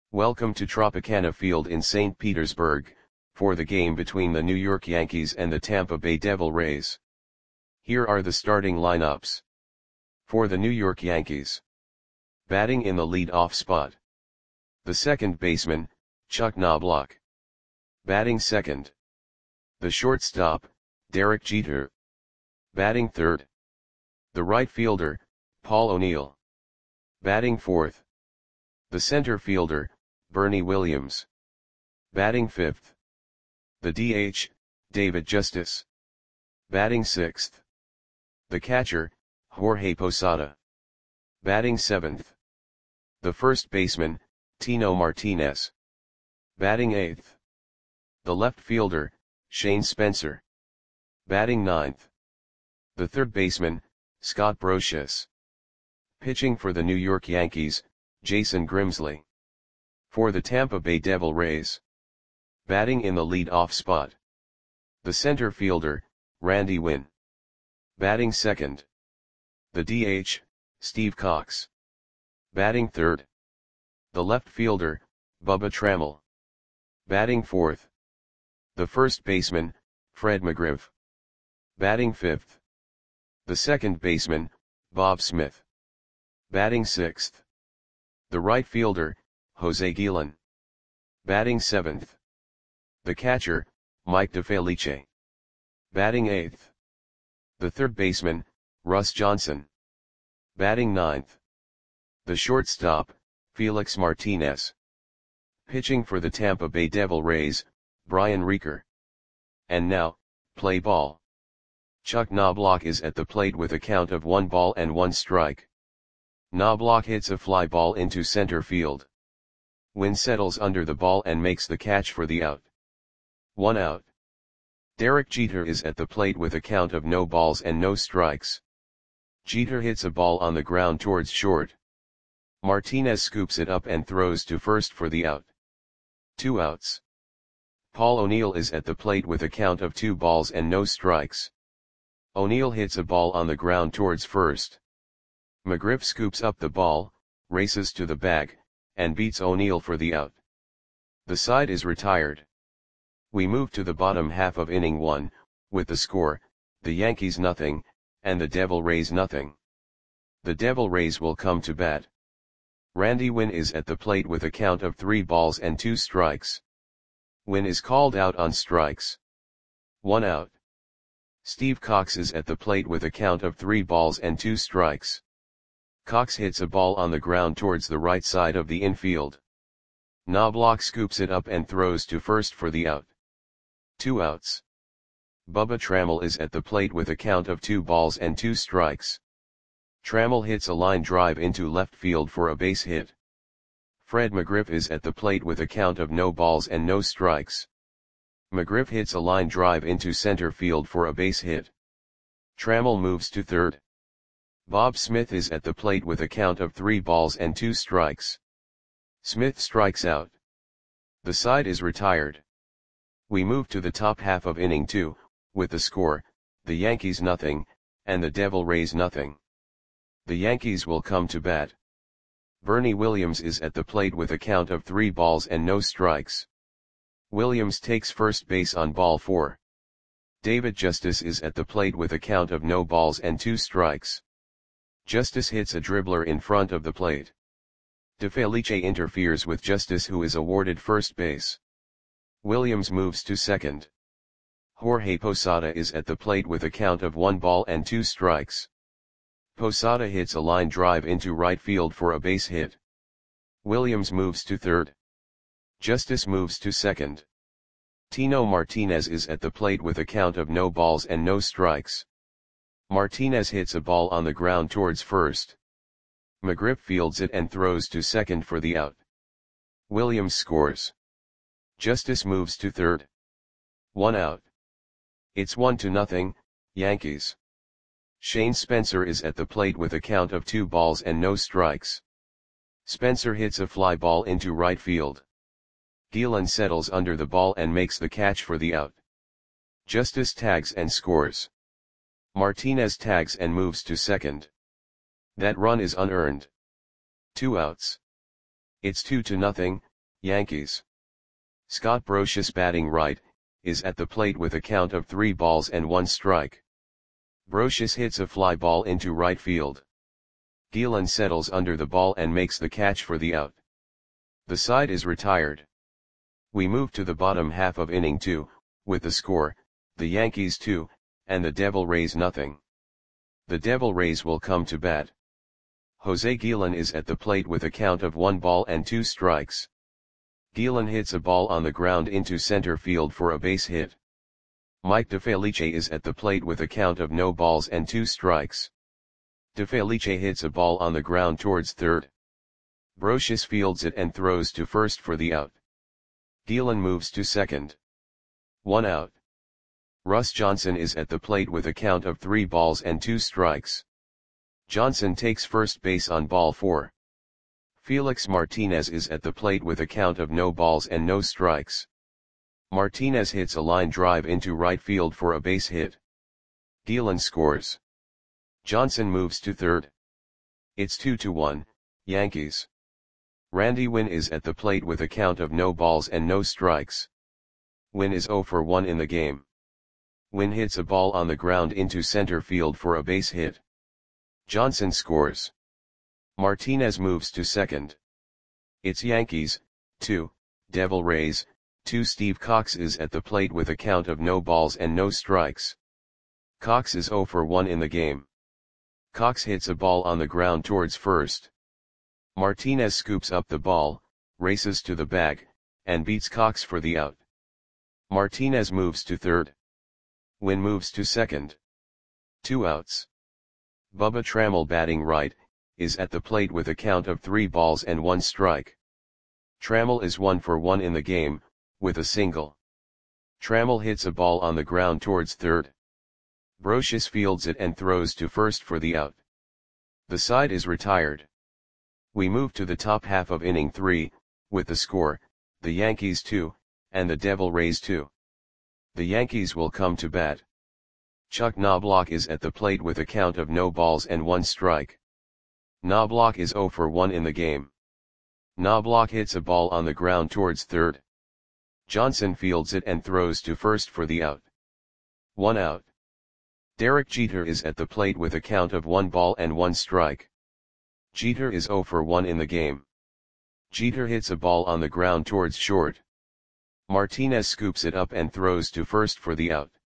Welcome to Tropicana Field in St. Petersburg, for the game between the New York Yankees and the Tampa Bay Devil Rays. Here are the starting lineups. For the New York Yankees. Batting in the lead-off spot. The second baseman, Chuck Knobloch. Batting second. The shortstop, Derek Jeter. Batting third. The right fielder, Paul O'Neill. Batting fourth. The center fielder, Bernie Williams. Batting fifth. The DH, David Justice. Batting sixth. The catcher, Jorge Posada. Batting seventh. The first baseman, Tino Martinez. Batting eighth. The left fielder, Shane Spencer. Batting ninth. The third baseman, Scott Brosius. Pitching for the New York Yankees, Jason Grimsley. For the Tampa Bay Devil Rays. Batting in the lead-off spot. The center fielder, Randy Winn. Batting second. The DH, Steve Cox. Batting third. The left fielder, Bubba Trammell. Batting fourth. The first baseman, Fred McGriff. Batting fifth. The second baseman, Bob Smith. Batting sixth. The right fielder, Jose Guillen. Batting seventh. The catcher, Mike DeFelice. Batting eighth. The third baseman, Russ Johnson. Batting ninth. The shortstop, Felix Martinez. Pitching for the Tampa Bay Devil Rays, Brian Reeker. And now, play ball. Chuck Knobloch is at the plate with a count of 1 ball and 1 strike. Knobloch hits a fly ball into center field. Winn settles under the ball and makes the catch for the out. 1 out. Derek Jeter is at the plate with a count of no balls and no strikes. Jeter hits a ball on the ground towards short. Martinez scoops it up and throws to first for the out. 2 outs. Paul O'Neill is at the plate with a count of 2 balls and no strikes. O'Neill hits a ball on the ground towards first. McGriff scoops up the ball, races to the bag, and beats O'Neill for the out. The side is retired. We move to the bottom half of inning 1, with the score, the Yankees nothing, and the Devil Rays nothing. The Devil Rays will come to bat. Randy Winn is at the plate with a count of 3 balls and 2 strikes. Winn is called out on strikes. 1 out. Steve Cox is at the plate with a count of 3 balls and 2 strikes. Cox hits a ball on the ground towards the right side of the infield. Knobloch scoops it up and throws to first for the out. 2 outs. Bubba Trammell is at the plate with a count of 2 balls and 2 strikes. Trammell hits a line drive into left field for a base hit. Fred McGriff is at the plate with a count of no balls and no strikes. McGriff hits a line drive into center field for a base hit. Trammell moves to third. Bob Smith is at the plate with a count of 3 balls and 2 strikes. Smith strikes out. The side is retired. We move to the top half of inning 2, with the score, the Yankees nothing, and the Devil Rays nothing. The Yankees will come to bat. Bernie Williams is at the plate with a count of 3 balls and no strikes. Williams takes first base on ball 4. David Justice is at the plate with a count of no balls and 2 strikes. Justice hits a dribbler in front of the plate. DeFelice interferes with Justice, who is awarded first base. Williams moves to second. Jorge Posada is at the plate with a count of 1 ball and 2 strikes. Posada hits a line drive into right field for a base hit. Williams moves to third. Justice moves to second. Tino Martinez is at the plate with a count of no balls and no strikes. Martinez hits a ball on the ground towards first. McGriff fields it and throws to second for the out. Williams scores. Justice moves to third. 1 out. It's 1-0, Yankees. Shane Spencer is at the plate with a count of 2 balls and no strikes. Spencer hits a fly ball into right field. Guillen settles under the ball and makes the catch for the out. Justice tags and scores. Martinez tags and moves to second. That run is unearned. 2 outs. It's 2-0, Yankees. Scott Brosius batting right, is at the plate with a count of 3 balls and 1 strike. Brosius hits a fly ball into right field. Gielan settles under the ball and makes the catch for the out. The side is retired. We move to the bottom half of inning 2, with the score, the Yankees 2, and the Devil Rays nothing. The Devil Rays will come to bat. Jose Gielan is at the plate with a count of 1 ball and 2 strikes. Gielan hits a ball on the ground into center field for a base hit. Mike DeFelice is at the plate with a count of no balls and 2 strikes. DeFelice hits a ball on the ground towards third. Brosius fields it and throws to first for the out. Gielan moves to second. 1 out. Russ Johnson is at the plate with a count of 3 balls and 2 strikes. Johnson takes first base on ball 4. Felix Martinez is at the plate with a count of no balls and no strikes. Martinez hits a line drive into right field for a base hit. Gielan scores. Johnson moves to third. It's 2-1, Yankees. Randy Winn is at the plate with a count of no balls and no strikes. Winn is 0 for 1 in the game. Winn hits a ball on the ground into center field for a base hit. Johnson scores. Martinez moves to second. It's Yankees, 2, Devil Rays, 2. Steve Cox is at the plate with a count of no balls and no strikes. Cox is 0 for 1 in the game. Cox hits a ball on the ground towards first. Martinez scoops up the ball, races to the bag, and beats Cox for the out. Martinez moves to third. Winn moves to second. 2 outs. Bubba Trammell batting right, is at the plate with a count of 3 balls and 1 strike. Trammell is 1 for 1 in the game, with a single. Trammell hits a ball on the ground towards third. Brosius fields it and throws to first for the out. The side is retired. We move to the top half of inning 3, with the score, the Yankees 2, and the Devil Rays 2. The Yankees will come to bat. Chuck Knobloch is at the plate with a count of no balls and 1 strike. Knobloch is 0 for 1 in the game. Knobloch hits a ball on the ground towards third. Johnson fields it and throws to first for the out. 1 out. Derek Jeter is at the plate with a count of 1 ball and 1 strike. Jeter is 0 for 1 in the game. Jeter hits a ball on the ground towards short. Martinez scoops it up and throws to first for the out.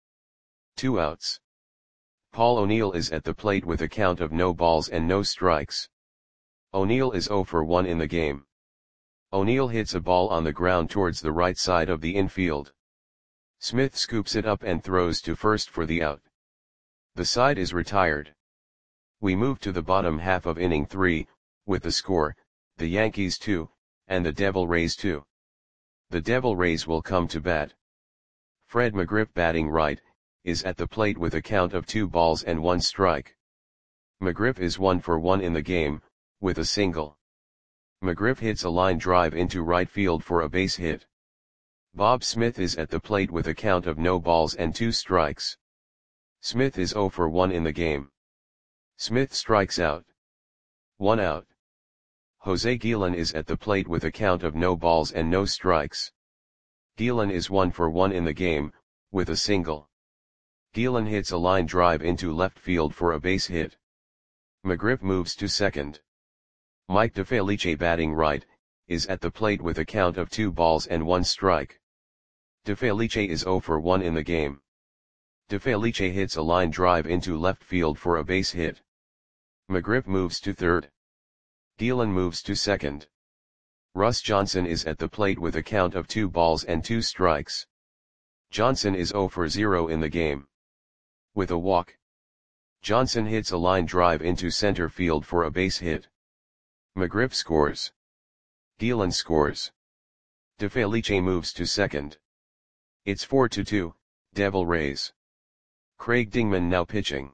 2 outs. Paul O'Neill is at the plate with a count of no balls and no strikes. O'Neill is 0 for 1 in the game. O'Neill hits a ball on the ground towards the right side of the infield. Smith scoops it up and throws to first for the out. The side is retired. We move to the bottom half of inning 3, with the score, the Yankees 2, and the Devil Rays 2. The Devil Rays will come to bat. Fred McGriff batting right, is at the plate with a count of 2 balls and 1 strike. McGriff is 1 for 1 in the game, with a single. McGriff hits a line drive into right field for a base hit. Bob Smith is at the plate with a count of no balls and 2 strikes. Smith is 0 for 1 in the game. Smith strikes out. 1 out. Jose Gielan is at the plate with a count of no balls and no strikes. Gielan is 1 for 1 in the game, with a single. Gielan hits a line drive into left field for a base hit. McGriff moves to second. Mike DeFelice batting right, is at the plate with a count of 2 balls and 1 strike. DeFelice is 0 for 1 in the game. DeFelice hits a line drive into left field for a base hit. McGriff moves to third. Gielan moves to second. Russ Johnson is at the plate with a count of 2 balls and 2 strikes. Johnson is 0 for 0 in the game. With a walk. Johnson hits a line drive into center field for a base hit. McGriff scores. Gielan scores. DeFelice moves to second. It's 4-2, Devil Rays. Craig Dingman now pitching.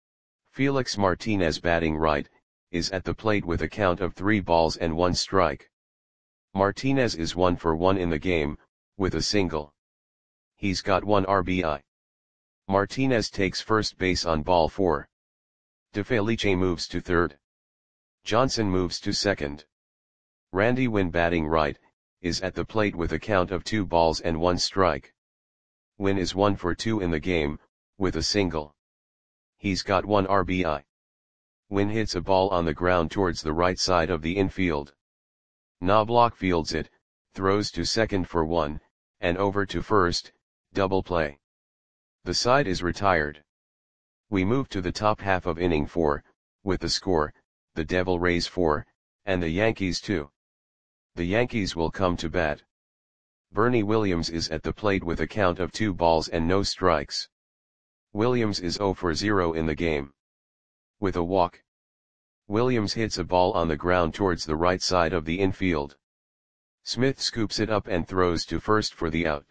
Felix Martinez batting right, is at the plate with a count of 3 balls and 1 strike. Martinez is 1 for 1 in the game, with a single. He's got 1 RBI. Martinez takes first base on ball 4. DeFelice moves to third. Johnson moves to second. Randy Winn batting right, is at the plate with a count of 2 balls and 1 strike. Win is 1 for 2 in the game, with a single. He's got 1 RBI. Win hits a ball on the ground towards the right side of the infield. Knobloch fields it, throws to second for 1, and over to first, double play. The side is retired. We move to the top half of inning 4, with the score, the Devil Rays 4, and the Yankees 2. The Yankees will come to bat. Bernie Williams is at the plate with a count of 2 balls and no strikes. Williams is 0 for 0 in the game. With a walk. Williams hits a ball on the ground towards the right side of the infield. Smith scoops it up and throws to first for the out.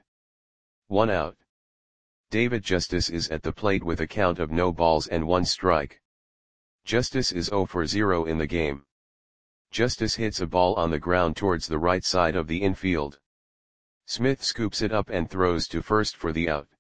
1 out. David Justice is at the plate with a count of no balls and 1 strike. Justice is 0 for 0 in the game. Justice hits a ball on the ground towards the right side of the infield. Smith scoops it up and throws to first for the out.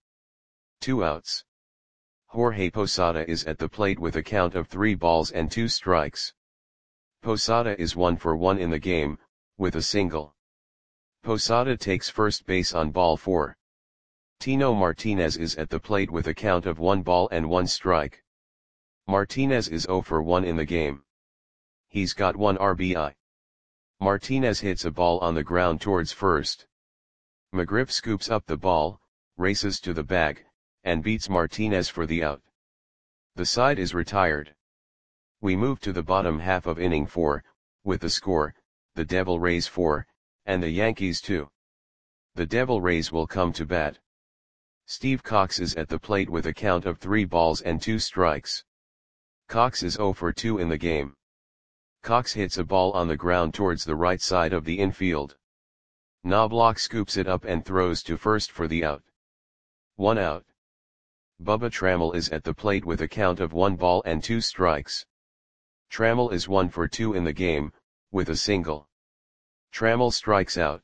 2 outs. Jorge Posada is at the plate with a count of 3 balls and 2 strikes. Posada is 1 for 1 in the game, with a single. Posada takes first base on ball 4. Tino Martinez is at the plate with a count of 1 ball and 1 strike. Martinez is 0 for 1 in the game. He's got 1 RBI. Martinez hits a ball on the ground towards first. McGriff scoops up the ball, races to the bag, and beats Martinez for the out. The side is retired. We move to the bottom half of inning 4, with the score, the Devil Rays 4, and the Yankees 2. The Devil Rays will come to bat. Steve Cox is at the plate with a count of 3 balls and 2 strikes. Cox is 0 for 2 in the game. Cox hits a ball on the ground towards the right side of the infield. Knobloch scoops it up and throws to first for the out. 1 out. Bubba Trammell is at the plate with a count of 1 ball and 2 strikes. Trammell is 1 for 2 in the game, with a single. Trammell strikes out.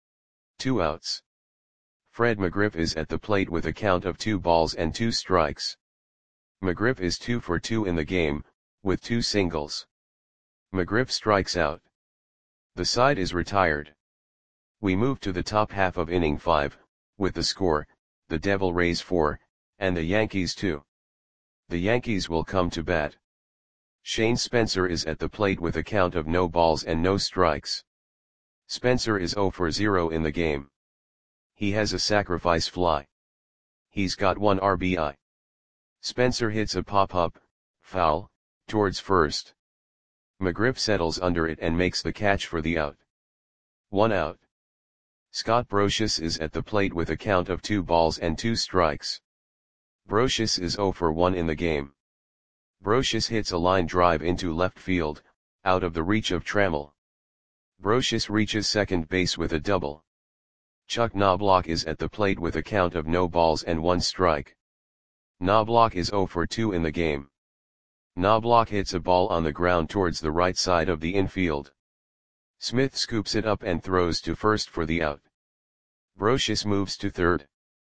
2 outs. Fred McGriff is at the plate with a count of 2 balls and 2 strikes. McGriff is 2 for 2 in the game, with 2 singles. McGriff strikes out. The side is retired. We move to the top half of inning 5, with the score, the Devil Rays 4, and the Yankees 2. The Yankees will come to bat. Shane Spencer is at the plate with a count of no balls and no strikes. Spencer is 0 for 0 in the game. He has a sacrifice fly. He's got 1 RBI. Spencer hits a pop-up, foul, towards first. McGriff settles under it and makes the catch for the out. 1 out. Scott Brosius is at the plate with a count of 2 balls and 2 strikes. Brosius is 0 for 1 in the game. Brosius hits a line drive into left field, out of the reach of Trammell. Brosius reaches second base with a double. Chuck Knobloch is at the plate with a count of no balls and 1 strike. Knobloch is 0 for 2 in the game. Knobloch hits a ball on the ground towards the right side of the infield. Smith scoops it up and throws to first for the out. Brosius moves to third.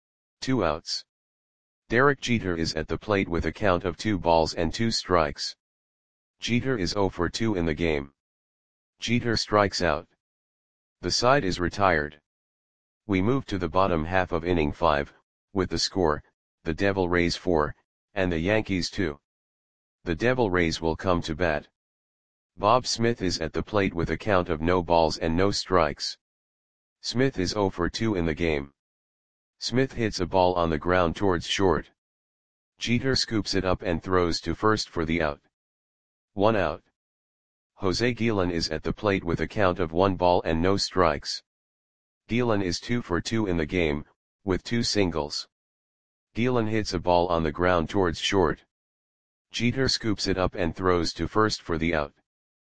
2 outs. Derek Jeter is at the plate with a count of 2 balls and 2 strikes. Jeter is 0 for 2 in the game. Jeter strikes out. The side is retired. We move to the bottom half of inning 5, with the score, the Devil Rays 4, and the Yankees 2. The Devil Rays will come to bat. Bob Smith is at the plate with a count of no balls and no strikes. Smith is 0 for 2 in the game. Smith hits a ball on the ground towards short. Jeter scoops it up and throws to first for the out. 1 out. Jose Guillen is at the plate with a count of 1 ball and no strikes. Guillen is 2 for 2 in the game, with 2 singles. Guillen hits a ball on the ground towards short. Jeter scoops it up and throws to first for the out.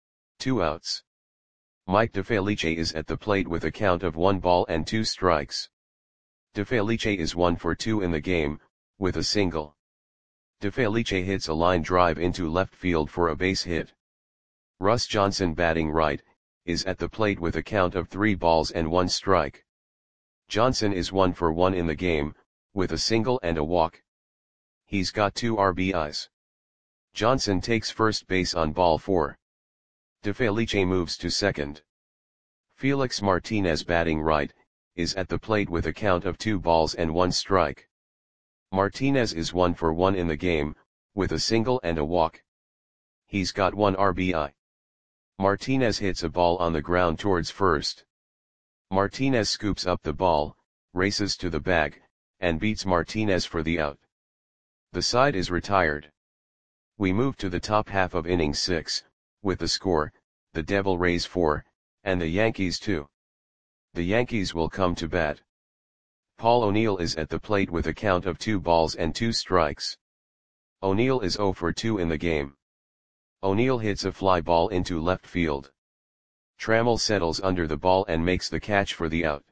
2 outs. Mike DeFelice is at the plate with a count of 1 ball and 2 strikes. DeFelice is 1 for 2 in the game, with a single. DeFelice hits a line drive into left field for a base hit. Russ Johnson, batting right, is at the plate with a count of 3 balls and 1 strike. Johnson is 1 for 1 in the game, with a single and a walk. He's got 2 RBIs. Johnson takes first base on ball 4. DeFelice moves to second. Felix Martinez batting right, is at the plate with a count of 2 balls and 1 strike. Martinez is 1 for 1 in the game, with a single and a walk. He's got 1 RBI. Martinez hits a ball on the ground towards first. Martinez scoops up the ball, races to the bag, and beats Martinez for the out. The side is retired. We move to the top half of inning 6, with the score, the Devil Rays 4, and the Yankees 2. The Yankees will come to bat. Paul O'Neill is at the plate with a count of 2 balls and 2 strikes. O'Neill is 0 for 2 in the game. O'Neill hits a fly ball into left field. Trammell settles under the ball and makes the catch for the out.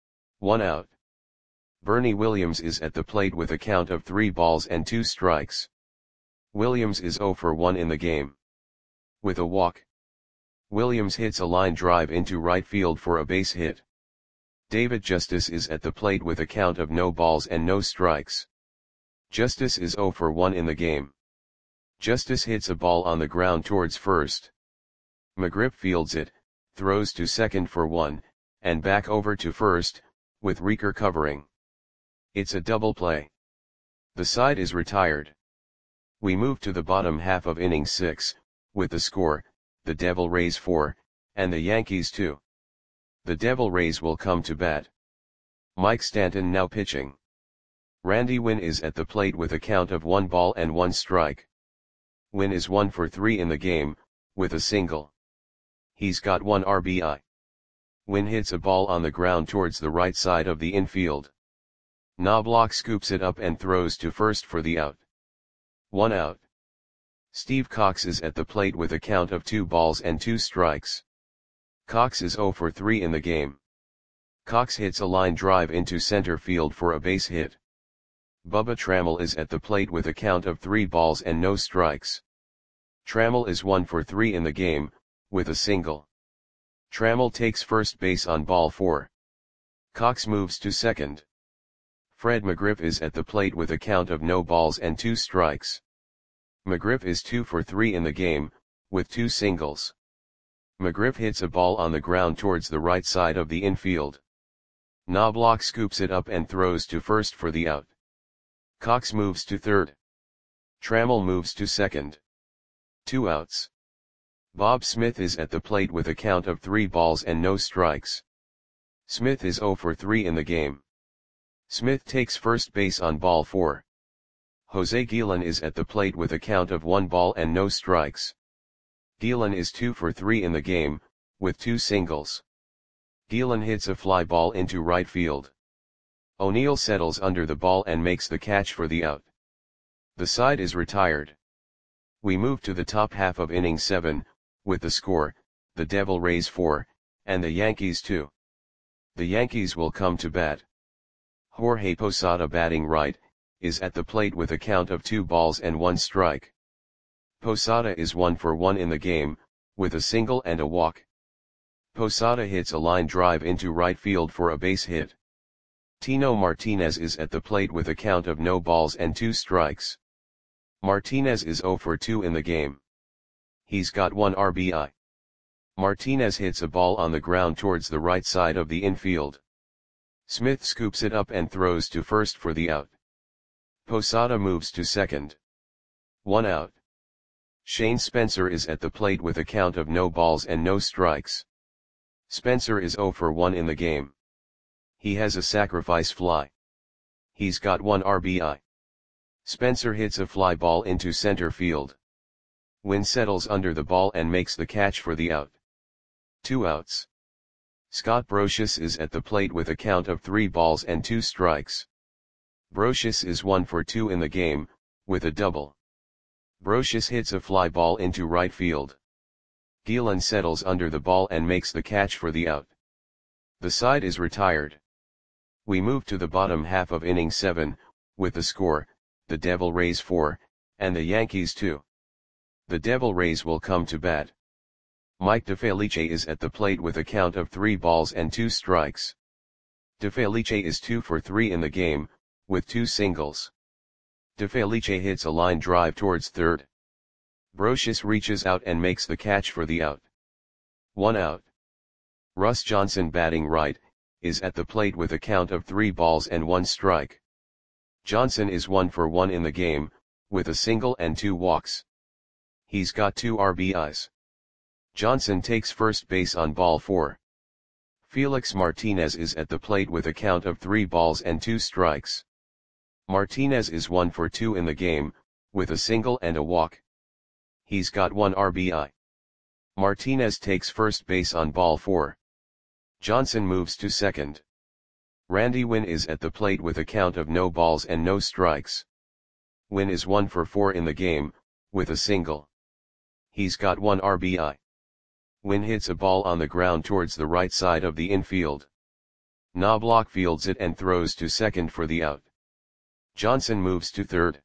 1 out. Bernie Williams is at the plate with a count of 3 balls and 2 strikes. Williams is 0 for 1 in the game. With a walk, Williams hits a line drive into right field for a base hit. David Justice is at the plate with a count of no balls and no strikes. Justice is 0 for 1 in the game. Justice hits a ball on the ground towards first. McGriff fields it, throws to second for 1, and back over to first, with Reeker covering. It's a double play. The side is retired. We move to the bottom half of inning 6, with the score, the Devil Rays 4, and the Yankees 2. The Devil Rays will come to bat. Mike Stanton now pitching. Randy Winn is at the plate with a count of 1 ball and 1 strike. Winn is 1 for 3 in the game, with a single. He's got 1 RBI. Winn hits a ball on the ground towards the right side of the infield. Knobloch scoops it up and throws to first for the out. 1 out. Steve Cox is at the plate with a count of 2 balls and 2 strikes. Cox is 0 for 3 in the game. Cox hits a line drive into center field for a base hit. Bubba Trammell is at the plate with a count of 3 balls and no strikes. Trammell is 1 for 3 in the game, with a single. Trammell takes first base on ball 4. Cox moves to second. Fred McGriff is at the plate with a count of no balls and 2 strikes. McGriff is 2 for 3 in the game, with 2 singles. McGriff hits a ball on the ground towards the right side of the infield. Knobloch scoops it up and throws to first for the out. Cox moves to third. Trammell moves to second. 2 outs. Bob Smith is at the plate with a count of 3 balls and no strikes. Smith is 0 for 3 in the game. Smith takes first base on ball 4. Jose Guillen is at the plate with a count of 1 ball and no strikes. Guillen is 2 for 3 in the game, with 2 singles. Guillen hits a fly ball into right field. O'Neill settles under the ball and makes the catch for the out. The side is retired. We move to the top half of inning 7, with the score, the Devil Rays 4, and the Yankees 2. The Yankees will come to bat. Jorge Posada batting right, is at the plate with a count of 2 balls and 1 strike. Posada is 1 for 1 in the game, with a single and a walk. Posada hits a line drive into right field for a base hit. Tino Martinez is at the plate with a count of no balls and 2 strikes. Martinez is 0 for 2 in the game. He's got 1 RBI. Martinez hits a ball on the ground towards the right side of the infield. Smith scoops it up and throws to first for the out. Posada moves to second. 1 out. Shane Spencer is at the plate with a count of no balls and no strikes. Spencer is 0 for 1 in the game. He has a sacrifice fly. He's got 1 RBI. Spencer hits a fly ball into center field. Winn settles under the ball and makes the catch for the out. 2 outs. Scott Brosius is at the plate with a count of 3 balls and 2 strikes. Brosius is 1 for 2 in the game, with a double. Brosius hits a fly ball into right field. Guillen settles under the ball and makes the catch for the out. The side is retired. We move to the bottom half of inning 7, with the score, the Devil Rays 4, and the Yankees 2. The Devil Rays will come to bat. Mike DeFelice is at the plate with a count of 3 balls and 2 strikes. DeFelice is 2 for 3 in the game, with 2 singles. DeFelice hits a line drive towards third. Brosius reaches out and makes the catch for the out. 1 out. Russ Johnson batting right, is at the plate with a count of 3 balls and 1 strike. Johnson is 1 for 1 in the game, with a single and 2 walks. He's got 2 RBIs. Johnson takes first base on ball 4. Felix Martinez is at the plate with a count of 3 balls and 2 strikes. Martinez is 1 for 2 in the game, with a single and a walk. He's got 1 RBI. Martinez takes first base on ball 4. Johnson moves to second. Randy Winn is at the plate with a count of no balls and no strikes. Winn is 1 for 4 in the game, with a single. He's got 1 RBI. Winn hits a ball on the ground towards the right side of the infield. Knobloch fields it and throws to second for the out. Johnson moves to third.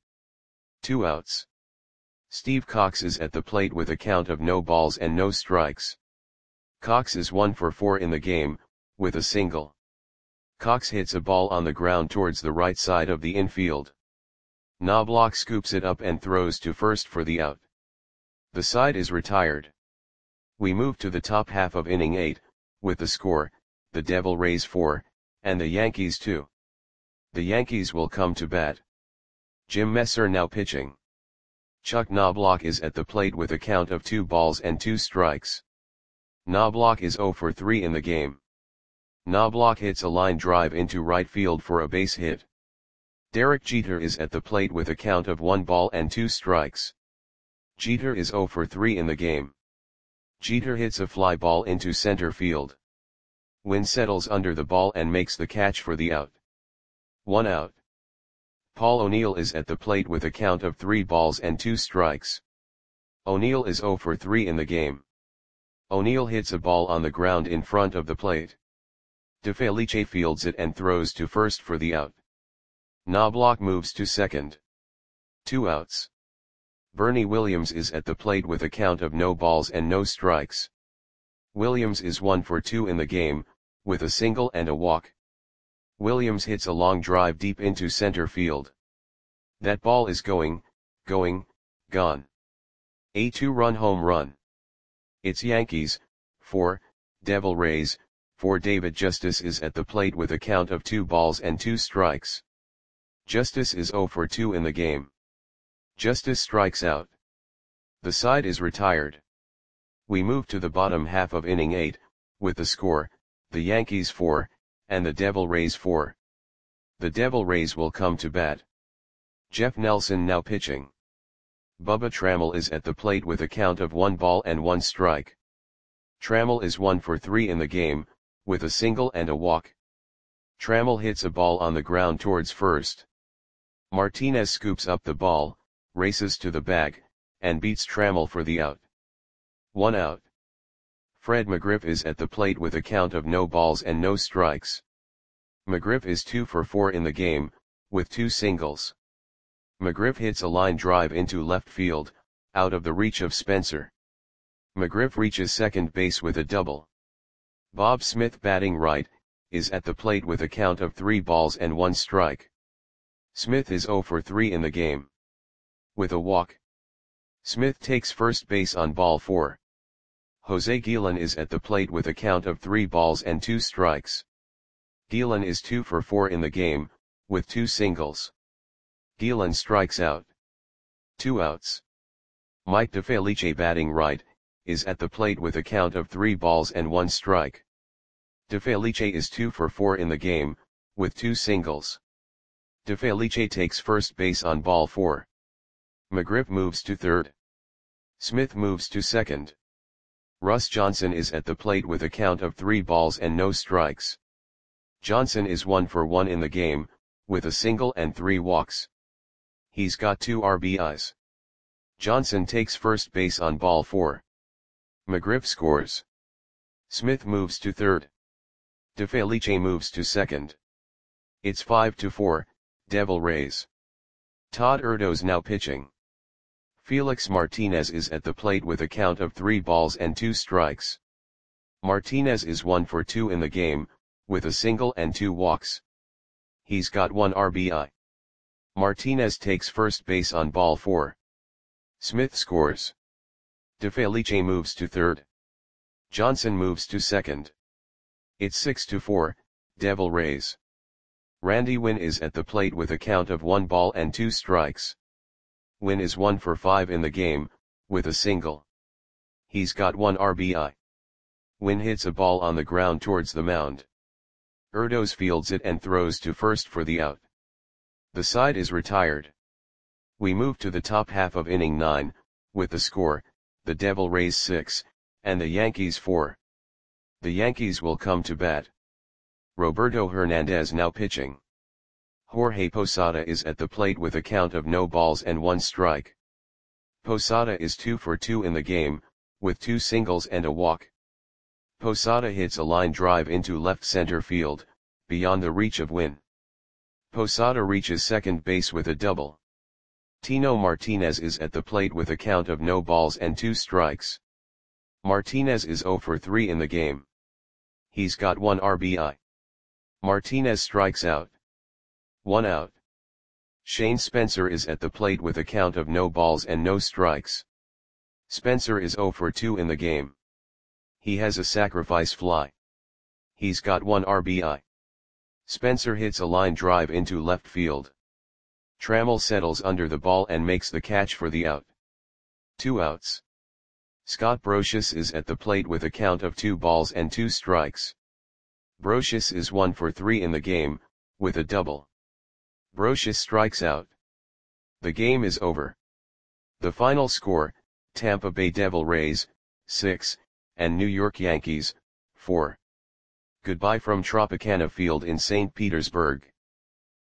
2 outs. Steve Cox is at the plate with a count of no balls and no strikes. Cox is 1 for 4 in the game, with a single. Cox hits a ball on the ground towards the right side of the infield. Knobloch scoops it up and throws to first for the out. The side is retired. We move to the top half of inning 8, with the score, the Devil Rays 4, and the Yankees 2. The Yankees will come to bat. Jim Messer now pitching. Chuck Knobloch is at the plate with a count of 2 balls and 2 strikes. Knobloch is 0 for 3 in the game. Knobloch hits a line drive into right field for a base hit. Derek Jeter is at the plate with a count of 1 ball and 2 strikes. Jeter is 0 for 3 in the game. Jeter hits a fly ball into center field. Winn settles under the ball and makes the catch for the out. 1 out. Paul O'Neill is at the plate with a count of 3 balls and 2 strikes. O'Neill is 0 for 3 in the game. O'Neill hits a ball on the ground in front of the plate. DeFelice fields it and throws to first for the out. Knobloch moves to second. 2 outs. Bernie Williams is at the plate with a count of no balls and no strikes. Williams is 1 for 2 in the game, with a single and a walk. Williams hits a long drive deep into center field. That ball is gone. A 2-run home run. It's Yankees, 4, Devil Rays, 4. David Justice is at the plate with a count of 2 balls and 2 strikes. Justice is 0 for 2 in the game. Justice strikes out. The side is retired. We move to the bottom half of inning 8, with the score, the Yankees 4, and the Devil Rays 4. The Devil Rays will come to bat. Jeff Nelson now pitching. Bubba Trammell is at the plate with a count of 1 ball and 1 strike. Trammell is 1 for 3 in the game, with a single and a walk. Trammell hits a ball on the ground towards first. Martinez scoops up the ball, races to the bag, and beats Trammell for the out. 1 out. Fred McGriff is at the plate with a count of no balls and no strikes. McGriff is 2 for 4 in the game, with 2 singles. McGriff hits a line drive into left field, out of the reach of Spencer. McGriff reaches second base with a double. Bob Smith batting right, is at the plate with a count of 3 balls and 1 strike. Smith is 0 for 3 in the game. With a walk. Smith takes first base on ball 4. Jose Guillen is at the plate with a count of 3 balls and 2 strikes. Guillen is 2 for 4 in the game, with 2 singles. Guillen strikes out. 2 outs. Mike DeFelice batting right, is at the plate with a count of 3 balls and 1 strike. DeFelice is 2 for 4 in the game, with 2 singles. DeFelice takes first base on ball 4. McGriff moves to third. Smith moves to second. Russ Johnson is at the plate with a count of 3 balls and no strikes. Johnson is 1 for 1 in the game, with a single and 3 walks. He's got 2 RBIs. Johnson takes first base on ball 4. McGriff scores. Smith moves to third. DeFelice moves to second. It's 5-4, Devil Rays. Todd Erdo's now pitching. Felix Martinez is at the plate with a count of 3 balls and 2 strikes. Martinez is 1 for 2 in the game, with a single and 2 walks. He's got 1 RBI. Martinez takes first base on ball 4. Smith scores. DeFelice moves to third. Johnson moves to second. It's 6-4, Devil Rays. Randy Winn is at the plate with a count of 1 ball and 2 strikes. Winn is 1 for 5 in the game, with a single. He's got 1 RBI. Winn hits a ball on the ground towards the mound. Erdos fields it and throws to first for the out. The side is retired. We move to the top half of inning 9, with the score, the Devil Rays 6, and the Yankees 4. The Yankees will come to bat. Roberto Hernandez now pitching. Jorge Posada is at the plate with a count of no balls and 1 strike. Posada is 2 for 2 in the game, with 2 singles and a walk. Posada hits a line drive into left center field, beyond the reach of Winn. Posada reaches second base with a double. Tino Martinez is at the plate with a count of no balls and 2 strikes. Martinez is 0 for 3 in the game. He's got 1 RBI. Martinez strikes out. 1 out. Shane Spencer is at the plate with a count of no balls and no strikes. Spencer is 0 for 2 in the game. He has a sacrifice fly. He's got 1 RBI. Spencer hits a line drive into left field. Trammell settles under the ball and makes the catch for the out. 2 outs. Scott Brosius is at the plate with a count of 2 balls and 2 strikes. Brosius is 1 for 3 in the game, with a double. Brosius strikes out. The game is over. The final score, Tampa Bay Devil Rays, 6, and New York Yankees, 4. Goodbye from Tropicana Field in St. Petersburg.